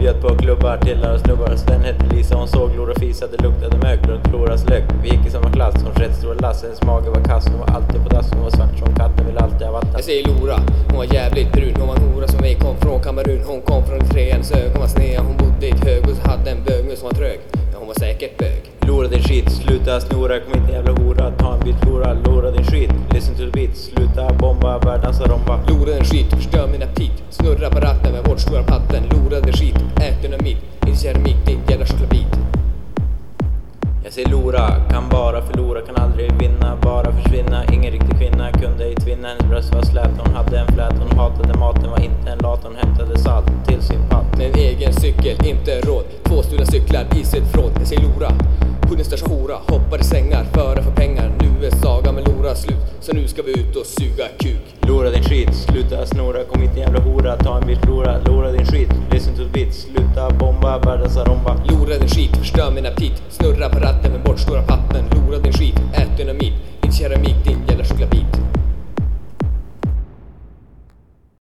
Bjöd på klubbar till och snubbar. Sven hette Lisa, hon såg Lora fisa. Det luktade mög runt Loras lök. Vi gick i samma klass, hon rätt stora lass. Hennes mage var kass, hon var alltid på dass. Hon var svart som katten, ville alltid ha vatten. Jag säger Lora, hon var jävligt brun. Hon var en hora som vi kom från Kamerun. Hon kom från treans ög, hon var snea. Hon bodde i ett höghus, hade en bögmus som var trög. Men hon var säkert bög. Lora din skit, sluta snora, kom inte jävla hora. Ta en bit Lora, Lora din skit. Listen to the beat, sluta bomba, världens romba. Lora din skit, förstör min aptit. Snurra på ratten med vårt stora patten. Lora din skit, ät dynamit. Inte keramik, din jävla chokladbit. Jag säger Lora, kan bara förlora, kan aldrig vinna, bara försvinna. Ingen riktig kvinna, kunde ej tvinna. Hennes bröst var slät, hon hade en flät. Hon hatade maten, var inte en lat. Hon hämtade salt till sin patt. Med en egen cykel, inte råd. 2 stora cyklar i sitt fråd. Jag säger Lora, hon är största hora. Hoppar i sängar, före för pengar. Nu är saga med Lora slut. Så nu ska vi ut och suga kuk. Lora din skit, sluta snora, kom inte jävla hora. Ta en bit Lora, Lora din skit. Listen to the beat, sluta bomba, världens romba. Lora din skit, förstör min aptit. Snurra på ratten med bort stora patten. Lora din skit, ät dynamit.